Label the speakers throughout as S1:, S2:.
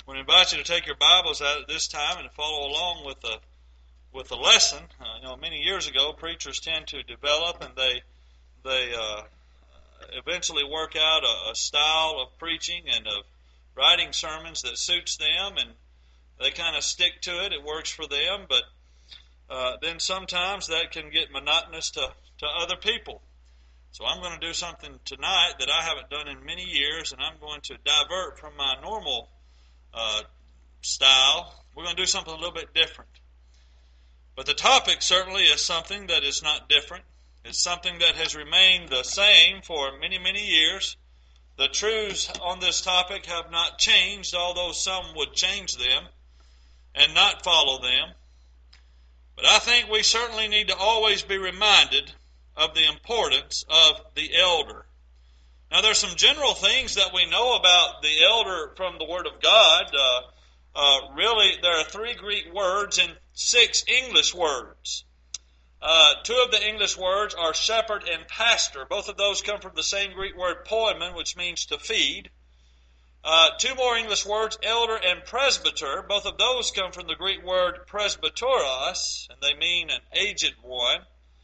S1: I want to invite you to take your Bibles out at this time and follow along with the lesson. Many years ago, preachers tend to develop and they eventually work out a style of preaching and of writing sermons that suits them, and they kind of stick to it. It works for them, but then sometimes that can get monotonous to other people. So I'm going to do something tonight that I haven't done in many years, and I'm going to divert from my normal style. We're going to do something a little bit different. But the topic certainly is something that is not different. It's something that has remained the same for many, many years. The truths on this topic have not changed, although some would change them and not follow them. But I think we certainly need to always be reminded of the importance of the elder. Now, there's some general things that we know about the elder from the Word of God. Really, there are 3 Greek words and 6 English words. 2 of the English words are shepherd and pastor. Both of those come from the same Greek word poimen, which means to feed. 2 more English words, elder and presbyter. Both of those come from the Greek word presbyteros, and they mean an aged one.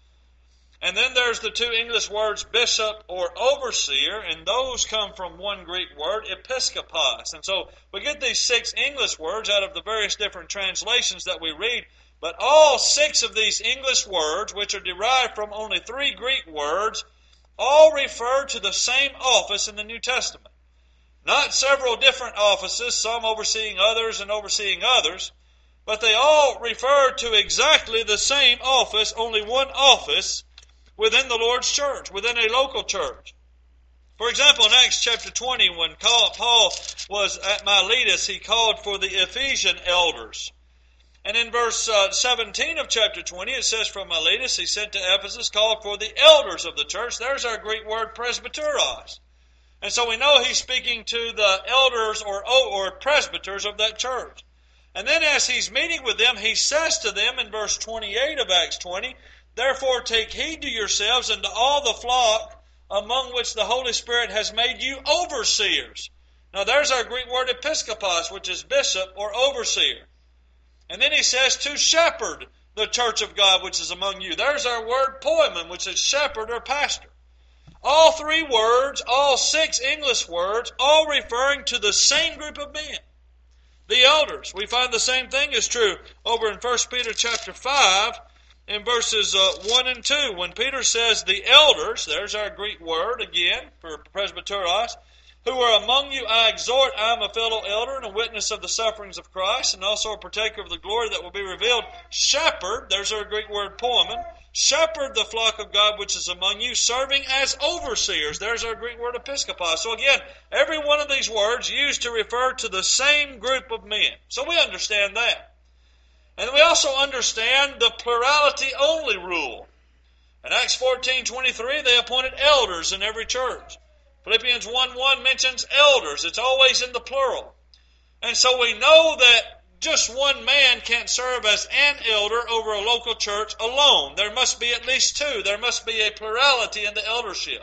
S1: And then there's the 2 English words, bishop or overseer, and those come from one Greek word, episkopos. And so we get these 6 English words out of the various different translations that we read, but all 6 of these English words, which are derived from only 3 Greek words, all refer to the same office in the New Testament. Not several different offices, some overseeing others and overseeing others, but they all refer to exactly the same office, only one office, within the Lord's church, within a local church. For example, in Acts chapter 20, when Paul was at Miletus, he called for the Ephesian elders. And in verse 17 of chapter 20, it says, from Miletus he sent to Ephesus, called for the elders of the church. There's our Greek word presbyteros. And so we know he's speaking to the elders or presbyters of that church. And then as he's meeting with them, he says to them in verse 28 of Acts 20, therefore take heed to yourselves and to all the flock among which the Holy Spirit has made you overseers. Now there's our Greek word episkopos, which is bishop or overseer. And then he says to shepherd the church of God which is among you. There's our word poimen, which is shepherd or pastor. All 3 words, all 6 English words, all referring to the same group of men. The elders. We find the same thing is true over in 1 Peter chapter 5, in verses 1 and 2, when Peter says the elders, there's our Greek word again for presbyteros, who are among you I exhort, I am a fellow elder and a witness of the sufferings of Christ, and also a partaker of the glory that will be revealed. Shepherd, there's our Greek word poimen, shepherd the flock of God which is among you, serving as overseers. There's our Greek word episkopos. So again, every one of these words used to refer to the same group of men. So we understand that. And we also understand the plurality only rule. In Acts 14:23, they appointed elders in every church. Philippians 1:1 mentions elders. It's always in the plural. And so we know that just one man can't serve as an elder over a local church alone. There must be at least 2. There must be a plurality in the eldership.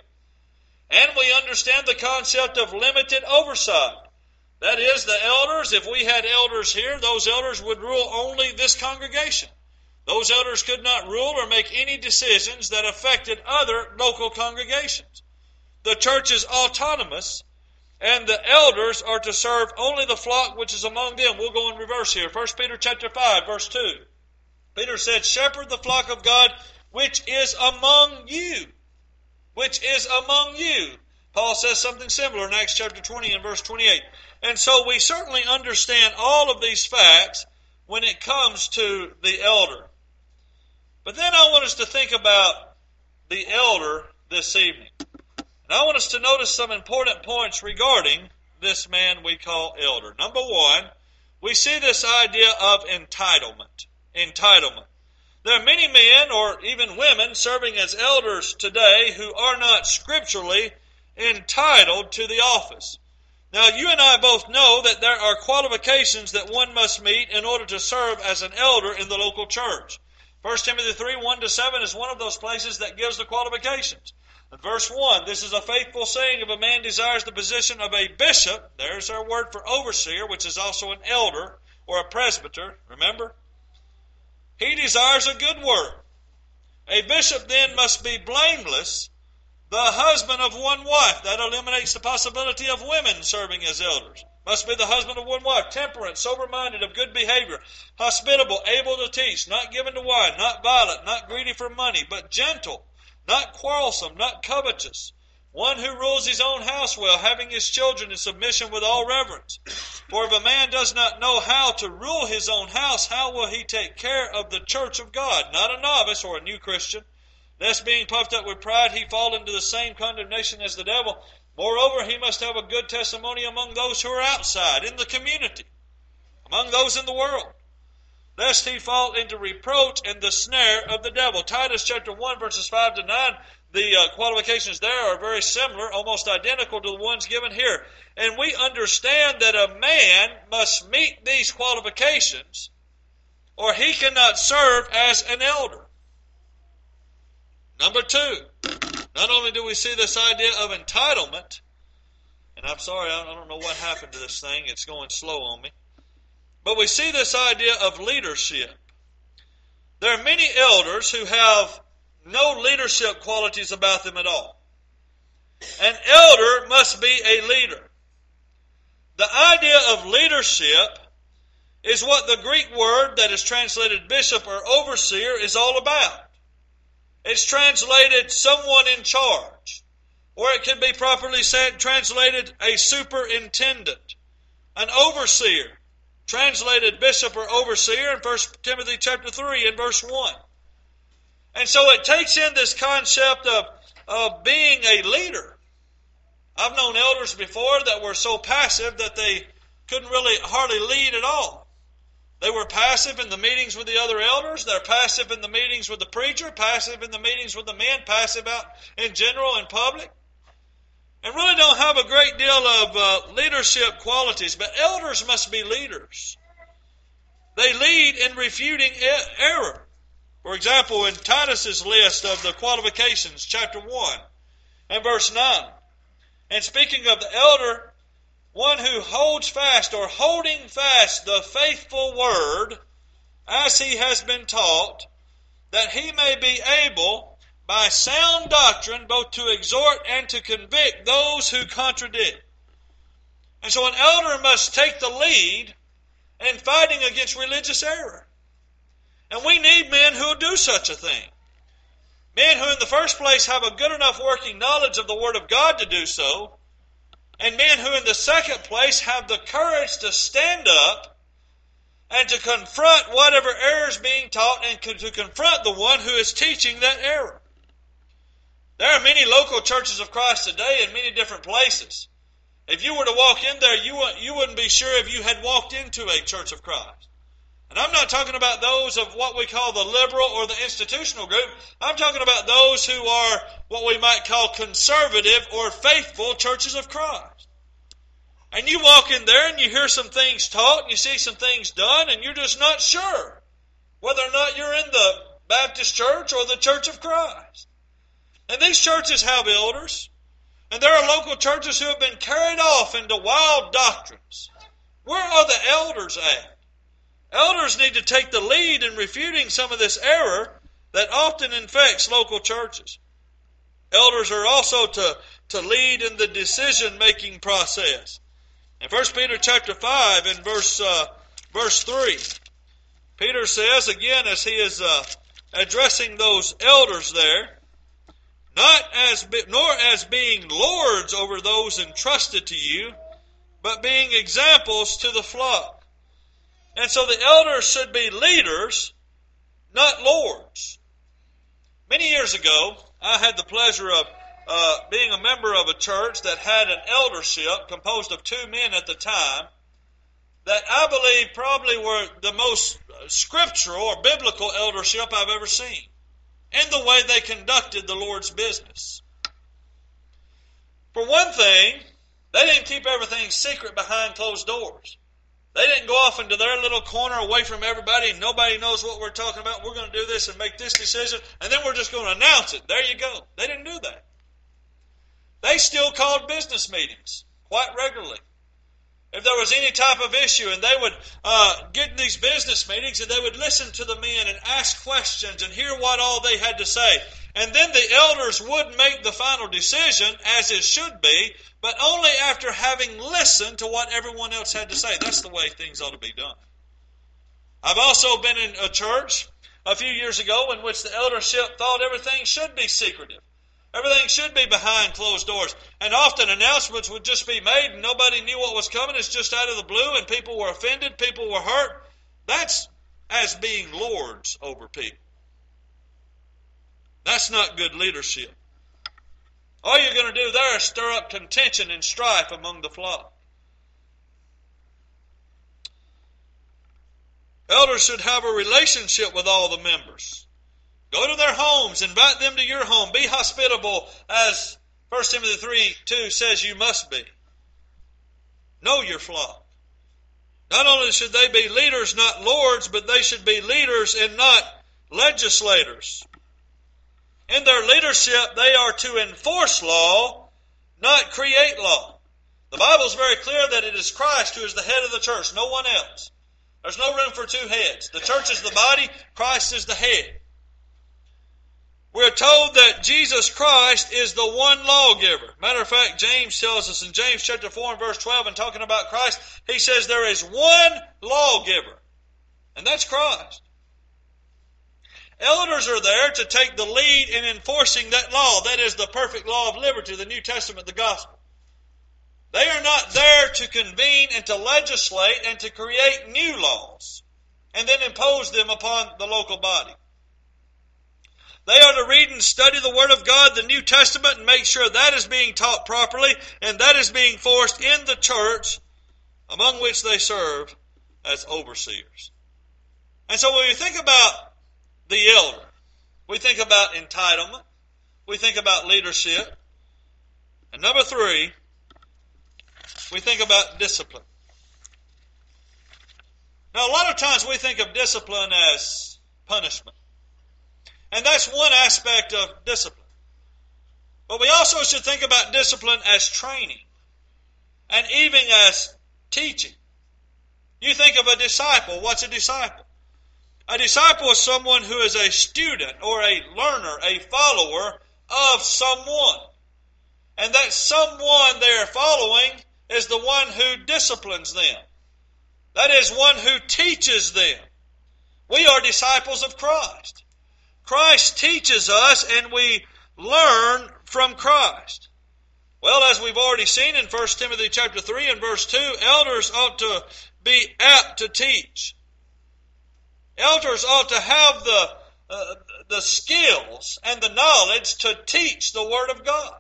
S1: And we understand the concept of limited oversight. That is, the elders, if we had elders here, those elders would rule only this congregation. Those elders could not rule or make any decisions that affected other local congregations. The church is autonomous, and the elders are to serve only the flock which is among them. We'll go in reverse here. 1 Peter chapter 5, verse 2. Peter said, shepherd the flock of God which is among you. Which is among you. Paul says something similar in Acts chapter 20 and verse 28. And so we certainly understand all of these facts when it comes to the elder. But then I want us to think about the elder this evening. And I want us to notice some important points regarding this man we call elder. Number 1, we see this idea of entitlement. Entitlement. There are many men or even women serving as elders today who are not scripturally entitled to the office. Now, you and I both know that there are qualifications that one must meet in order to serve as an elder in the local church. 1 Timothy 3, 1-7 is one of those places that gives the qualifications. In verse 1, this is a faithful saying: if a man desires the position of a bishop, there's our word for overseer, which is also an elder or a presbyter, remember? He desires a good work. A bishop then must be blameless, the husband of one wife. That eliminates the possibility of women serving as elders. Must be the husband of one wife, temperate, sober-minded, of good behavior, hospitable, able to teach, not given to wine, not violent, not greedy for money, but gentle, not quarrelsome, not covetous, one who rules his own house well, having his children in submission with all reverence. For if a man does not know how to rule his own house, how will he take care of the church of God? Not a novice or a new Christian, lest being puffed up with pride he fall into the same condemnation as the devil. Moreover, he must have a good testimony among those who are outside, in the community, among those in the world, lest he fall into reproach and the snare of the devil. Titus chapter 1, verses 5 to 9, the qualifications there are very similar, almost identical to the ones given here. And we understand that a man must meet these qualifications, or he cannot serve as an elder. Number 2, not only do we see this idea of entitlement, and I'm sorry, I don't know what happened to this thing, it's going slow on me, but we see this idea of leadership. There are many elders who have no leadership qualities about them at all. An elder must be a leader. The idea of leadership is what the Greek word that is translated bishop or overseer is all about. It's translated someone in charge, or it can be properly translated a superintendent, an overseer, translated bishop or overseer in 1 Timothy chapter 3 and verse 1. And so it takes in this concept of being a leader. I've known elders before that were so passive that they couldn't really hardly lead at all. They were passive in the meetings with the other elders. They're passive in the meetings with the preacher, passive in the meetings with the men, passive out in general in public. And really don't have a great deal of leadership qualities. But elders must be leaders. They lead in refuting error. For example, in Titus's list of the qualifications, chapter 1 and verse 9, and speaking of the elder, one who holds fast or holding fast the faithful word as he has been taught, that he may be able by sound doctrine both to exhort and to convict those who contradict. And so an elder must take the lead in fighting against religious error. And we need men who will do such a thing. Men who in the first place have a good enough working knowledge of the Word of God to do so, and men who in the second place have the courage to stand up and to confront whatever error is being taught and to confront the one who is teaching that error. There are many local churches of Christ today in many different places. If you were to walk in there, you wouldn't be sure if you had walked into a church of Christ. And I'm not talking about those of what we call the liberal or the institutional group. I'm talking about those who are what we might call conservative or faithful churches of Christ. And you walk in there and you hear some things taught and you see some things done and you're just not sure whether or not you're in the Baptist church or the Church of Christ. And these churches have elders. And there are local churches who have been carried off into wild doctrines. Where are the elders at? Elders need to take the lead in refuting some of this error that often infects local churches. Elders are also to lead in the decision-making process. In 1 Peter chapter 5 and verse 3, Peter says, again as he is addressing those elders there, nor as being lords over those entrusted to you, but being examples to the flock. And so the elders should be leaders, not lords. Many years ago, I had the pleasure of being a member of a church that had an eldership composed of 2 men at the time that I believe probably were the most scriptural or biblical eldership I've ever seen in the way they conducted the Lord's business. For one thing, they didn't keep everything secret behind closed doors. They didn't go off into their little corner away from everybody and nobody knows what we're talking about. We're going to do this and make this decision and then we're just going to announce it. There you go. They didn't do that. they still called business meetings quite regularly. If there was any type of issue, and they would get in these business meetings, and they would listen to the men and ask questions and hear what all they had to say. And then the elders would make the final decision, as it should be, but only after having listened to what everyone else had to say. That's the way things ought to be done. I've also been in a church a few years ago in which the eldership thought everything should be secretive. Everything should be behind closed doors. And often announcements would just be made and nobody knew what was coming. It's just out of the blue, and people were offended, people were hurt. That's as being lords over people. That's not good leadership. All you're going to do there is stir up contention and strife among the flock. Elders should have a relationship with all the members. Go to their homes, invite them to your home. Be hospitable, as 1 Timothy 3:2 says you must be. Know your flock. Not only should they be leaders, not lords, but they should be leaders and not legislators. In their leadership, they are to enforce law, not create law. The Bible is very clear that it is Christ who is the head of the church, no one else. There's no room for two heads. The church is the body, Christ is the head. We're told that Jesus Christ is the one lawgiver. Matter of fact, James tells us in James chapter 4 and verse 12, and talking about Christ, he says there is one lawgiver, and that's Christ. Elders are there to take the lead in enforcing that law. That is the perfect law of liberty, the New Testament, the gospel. They are not there to convene and to legislate and to create new laws and then impose them upon the local body. They are to read and study the Word of God, the New Testament, and make sure that is being taught properly and that is being forced in the church among which they serve as overseers. And so when we think about the elder, we think about entitlement, we think about leadership, and number 3, we think about discipline. Now, a lot of times we think of discipline as punishment. And that's one aspect of discipline. But we also should think about discipline as training and even as teaching. You think of a disciple. What's a disciple? A disciple is someone who is a student or a learner, a follower of someone. And that someone they are following is the one who disciplines them. That is one who teaches them. We are disciples of Christ. Christ teaches us and we learn from Christ. Well, as we've already seen in 1 Timothy chapter 3 and verse 2, elders ought to be apt to teach. Elders ought to have the skills and the knowledge to teach the Word of God.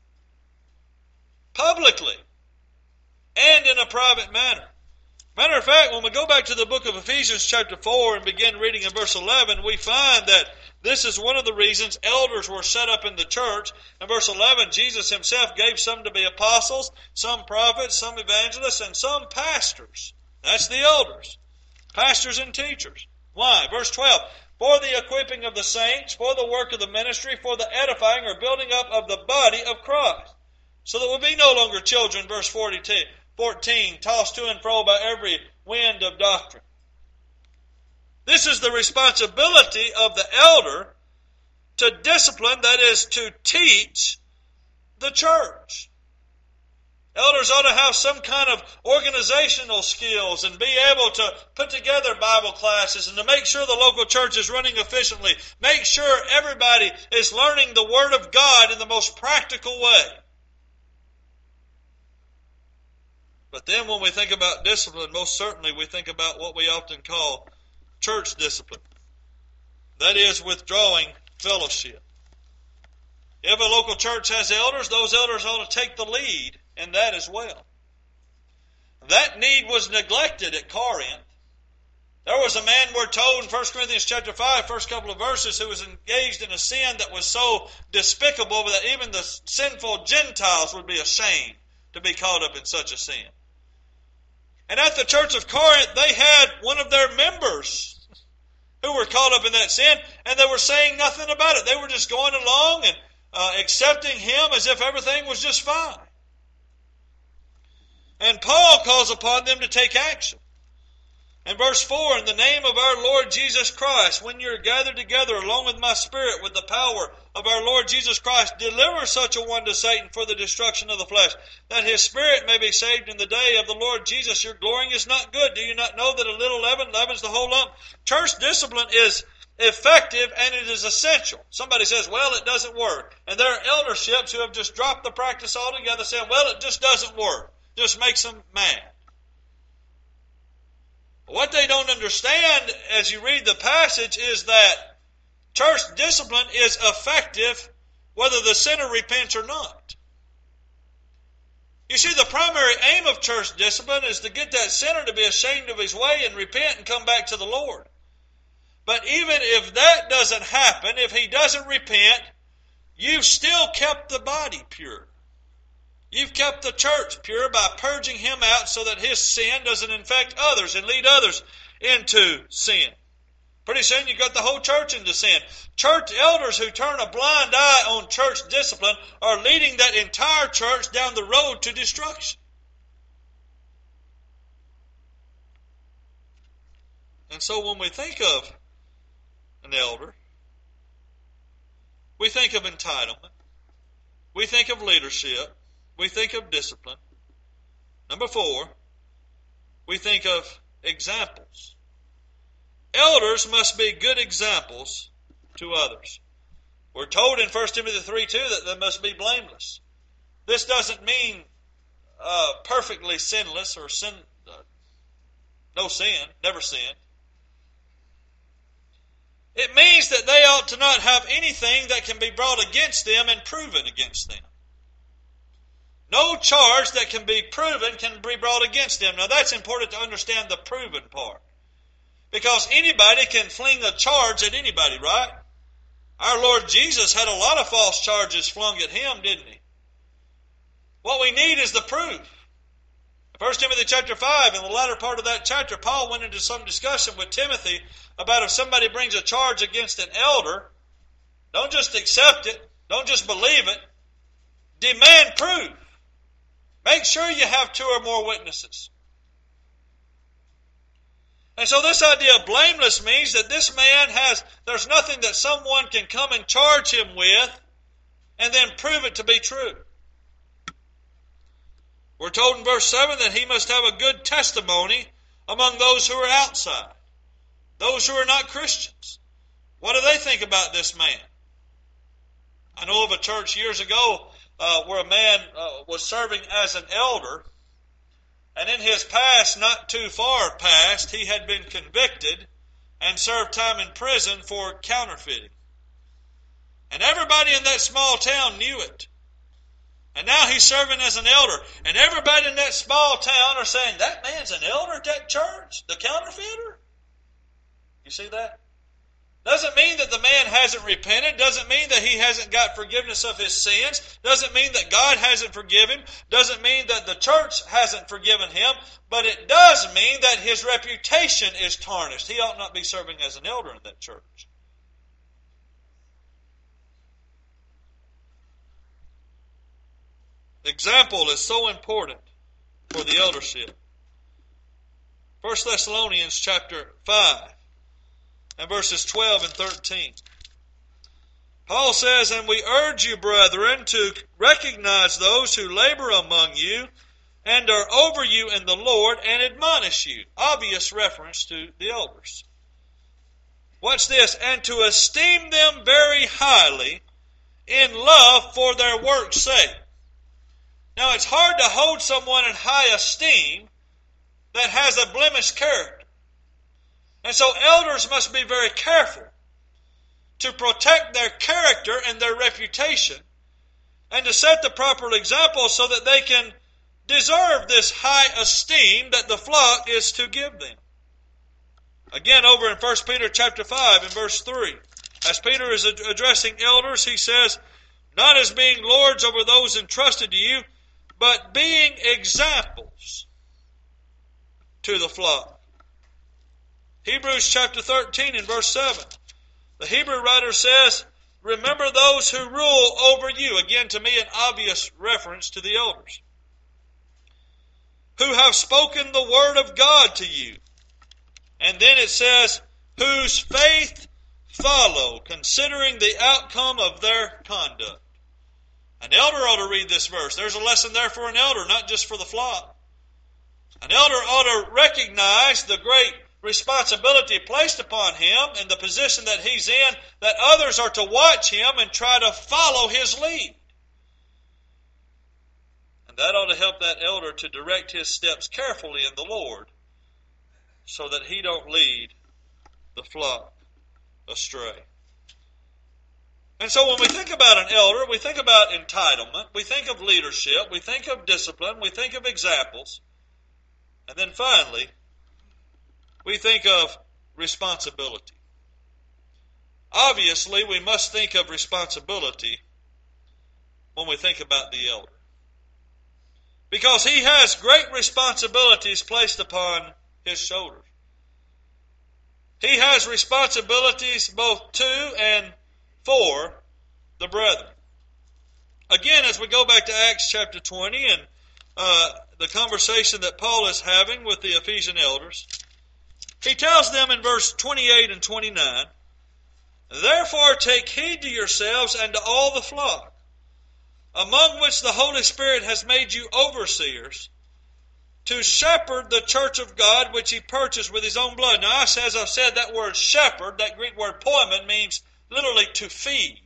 S1: Publicly and in a private manner. Matter of fact, when we go back to the book of Ephesians chapter 4 and begin reading in verse 11, we find that this is one of the reasons elders were set up in the church. In verse 11, Jesus himself gave some to be apostles, some prophets, some evangelists, and some pastors. That's the elders. Pastors and teachers. Why? Verse 12, for the equipping of the saints, for the work of the ministry, for the edifying or building up of the body of Christ. So that we be no longer children, verse 14, tossed to and fro by every wind of doctrine. This is the responsibility of the elder to discipline, that is, to teach the church. Elders ought to have some kind of organizational skills and be able to put together Bible classes and to make sure the local church is running efficiently. Make sure everybody is learning the Word of God in the most practical way. But then when we think about discipline, most certainly we think about what we often call church discipline. That is, withdrawing fellowship. If a local church has elders, those elders ought to take the lead in that as well. That need was neglected at Corinth. There was a man, we're told in 1 Corinthians chapter 5, first couple of verses, who was engaged in a sin that was so despicable that even the sinful Gentiles would be ashamed to be caught up in such a sin. And at the church of Corinth, they had one of their members who were caught up in that sin, and they were saying nothing about it. They were just going along and accepting Him as if everything was just fine. And Paul calls upon them to take action. In verse 4, in the name of our Lord Jesus Christ, when you are gathered together along with my spirit, with the power of our Lord Jesus Christ, deliver such a one to Satan for the destruction of the flesh, that his spirit may be saved in the day of the Lord Jesus. Your glorying is not good. Do you not know that a little leaven leavens the whole lump? Church discipline is effective and it is essential. Somebody says, well, it doesn't work. And there are elderships who have just dropped the practice altogether, saying, well, it just doesn't work. Just makes them mad. What they don't understand as you read the passage is that church discipline is effective whether the sinner repents or not. You see, the primary aim of church discipline is to get that sinner to be ashamed of his way and repent and come back to the Lord. But even if that doesn't happen, if he doesn't repent, you've still kept the body pure. You've kept the church pure by purging him out so that his sin doesn't infect others and lead others into sin. Pretty soon you've got the whole church into sin. Church elders who turn a blind eye on church discipline are leading that entire church down the road to destruction. And so when we think of an elder, we think of entitlement, we think of leadership, we think of discipline. Number 4, we think of examples. Elders must be good examples to others. We're told in 1 Timothy 3:2 that they must be blameless. This doesn't mean perfectly sinless or no sin, never sin. It means that they ought to not have anything that can be brought against them and proven against them. No charge that can be proven can be brought against them. Now that's important to understand the proven part. Because anybody can fling a charge at anybody, right? Our Lord Jesus had a lot of false charges flung at Him, didn't He? What we need is the proof. 1 Timothy chapter 5, in the latter part of that chapter, Paul went into some discussion with Timothy about if somebody brings a charge against an elder, don't just accept it, don't just believe it, demand proof. Make sure you have 2 or more witnesses. And so this idea of blameless means that this man there's nothing that someone can come and charge him with and then prove it to be true. We're told in verse 7 that he must have a good testimony among those who are outside, those who are not Christians. What do they think about this man? I know of a church years ago where a man was serving as an elder, and in his past, not too far past, he had been convicted and served time in prison for counterfeiting. And everybody in that small town knew it. And now he's serving as an elder. And everybody in that small town are saying, that man's an elder at that church? The counterfeiter? You see that? Doesn't mean that the man hasn't repented. Doesn't mean that he hasn't got forgiveness of his sins. Doesn't mean that God hasn't forgiven him. Doesn't mean that the church hasn't forgiven him. But it does mean that his reputation is tarnished. He ought not be serving as an elder in that church. Example is so important for the eldership. 1 Thessalonians chapter 5 and verses 12 and 13. Paul says, and we urge you, brethren, to recognize those who labor among you and are over you in the Lord and admonish you. Obvious reference to the elders. Watch this. And to esteem them very highly in love for their work's sake. Now, it's hard to hold someone in high esteem that has a blemished character. And so elders must be very careful to protect their character and their reputation and to set the proper example so that they can deserve this high esteem that the flock is to give them. Again, over in 1 Peter chapter 5 and verse 3, as Peter is addressing elders, he says, not as being lords over those entrusted to you, but being examples to the flock. Hebrews chapter 13 and verse 7. The Hebrew writer says, remember those who rule over you. Again, to me, an obvious reference to the elders. Who have spoken the word of God to you. And then it says, whose faith follow, considering the outcome of their conduct. An elder ought to read this verse. There's a lesson there for an elder, not just for the flock. An elder ought to recognize the great responsibility placed upon him in the position that he's in, that others are to watch him and try to follow his lead. And that ought to help that elder to direct his steps carefully in the Lord so that he don't lead the flock astray. And so when we think about an elder, we think about entitlement, we think of leadership, we think of discipline, we think of examples, and then finally, we think of responsibility. Obviously, we must think of responsibility when we think about the elder. Because he has great responsibilities placed upon his shoulders. He has responsibilities both to and for the brethren. Again, as we go back to Acts chapter 20 and the conversation that Paul is having with the Ephesian elders, he tells them in verse 28 and 29, therefore take heed to yourselves and to all the flock, among which the Holy Spirit has made you overseers, to shepherd the church of God which he purchased with his own blood. Now, as I've said, that word shepherd, that Greek word poimen, means literally to feed.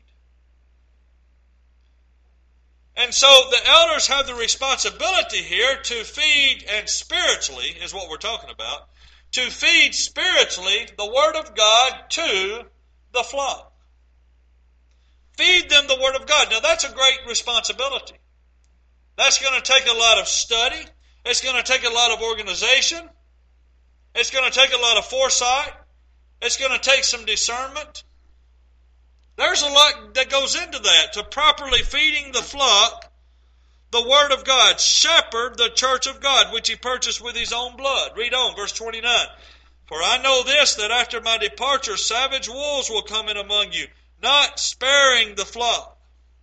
S1: And so the elders have the responsibility here to feed, and spiritually is what we're talking about, to feed spiritually the Word of God to the flock. Feed them the Word of God. Now that's a great responsibility. That's going to take a lot of study. It's going to take a lot of organization. It's going to take a lot of foresight. It's going to take some discernment. There's a lot that goes into that, to properly feeding the flock the Word of God. Shepherd the church of God, which he purchased with his own blood. Read on, verse 29. For I know this, that after my departure savage wolves will come in among you, not sparing the flock.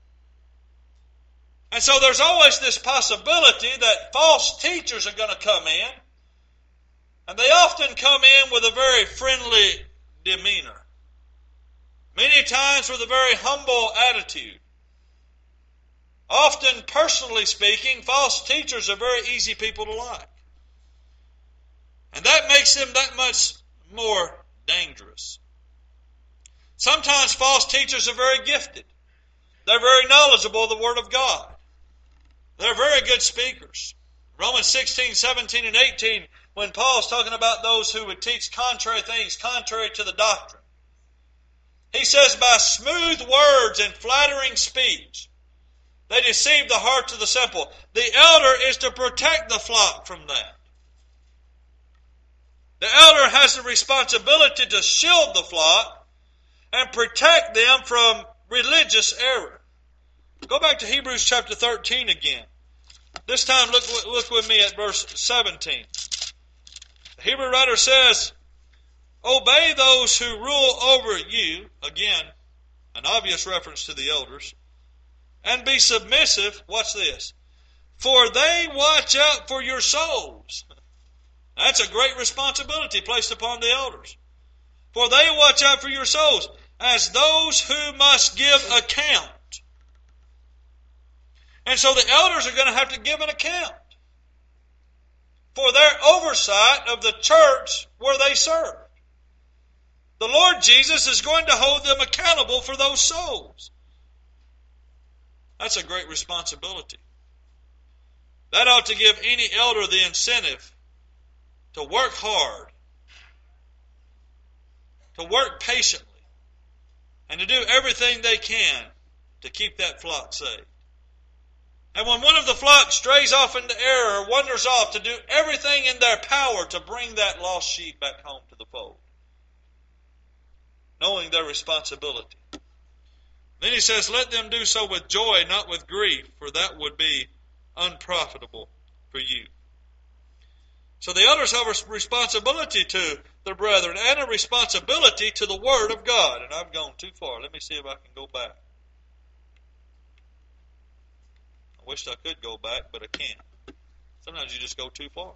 S1: And so there's always this possibility that false teachers are going to come in, and they often come in with a very friendly demeanor. Many times with a very humble attitude. Often, personally speaking, false teachers are very easy people to like. And that makes them that much more dangerous. Sometimes false teachers are very gifted. They're very knowledgeable of the Word of God. They're very good speakers. Romans 16, 17, and 18, when Paul's talking about those who would teach contrary things, contrary to the doctrine, he says, by smooth words and flattering speech, they deceive the hearts of the simple. The elder is to protect the flock from that. The elder has the responsibility to shield the flock and protect them from religious error. Go back to Hebrews chapter 13 again. This time look with me at verse 17. The Hebrew writer says, obey those who rule over you, again, an obvious reference to the elders, and be submissive, watch this, for they watch out for your souls. That's a great responsibility placed upon the elders. For they watch out for your souls, as those who must give account. And so the elders are going to have to give an account for their oversight of the church where they serve. The Lord Jesus is going to hold them accountable for those souls. That's a great responsibility. That ought to give any elder the incentive to work hard, to work patiently, and to do everything they can to keep that flock saved. And when one of the flock strays off into error or wanders off, to do everything in their power to bring that lost sheep back home to the fold, knowing their responsibility. Then he says, let them do so with joy, not with grief, for that would be unprofitable for you. So the elders have a responsibility to their brethren, and a responsibility to the Word of God. And I've gone too far. Let me see if I can go back. I wished I could go back, but I can't. Sometimes you just go too far.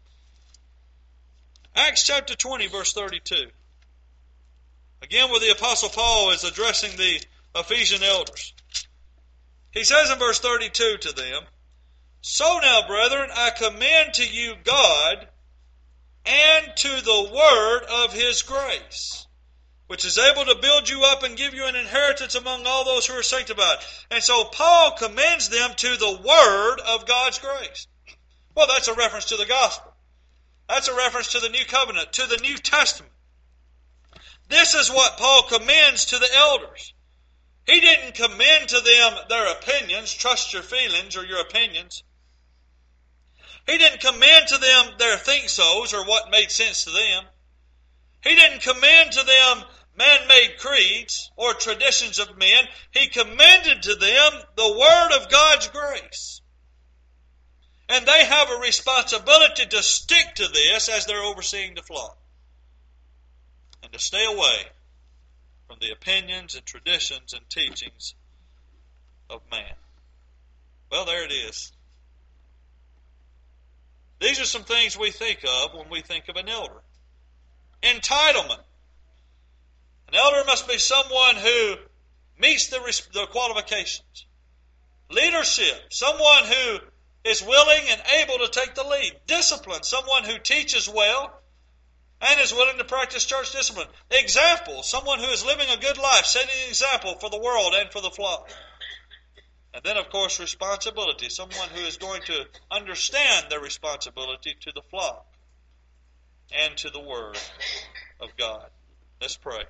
S1: Acts chapter 20, verse 32. Again, where the Apostle Paul is addressing the Ephesian elders. He says in verse 32 to them, "So now, brethren, I commend to you God and to the word of His grace, which is able to build you up and give you an inheritance among all those who are sanctified." And so Paul commends them to the word of God's grace. Well, that's a reference to the gospel. That's a reference to the new covenant, to the New Testament. This is what Paul commends to the elders. He didn't commend to them their opinions, trust your feelings or your opinions. He didn't commend to them their think-sos or what made sense to them. He didn't commend to them man-made creeds or traditions of men. He commended to them the Word of God's grace. And they have a responsibility to stick to this as they're overseeing the flock. And to stay away from the opinions and traditions and teachings of man. Well, there it is. These are some things we think of when we think of an elder. Entitlement. An elder must be someone who meets the qualifications. Leadership. Someone who is willing and able to take the lead. Discipline. Someone who teaches well and is willing to practice church discipline. Example, someone who is living a good life, setting an example for the world and for the flock. And then, of course, responsibility, someone who is going to understand their responsibility to the flock and to the Word of God. Let's pray.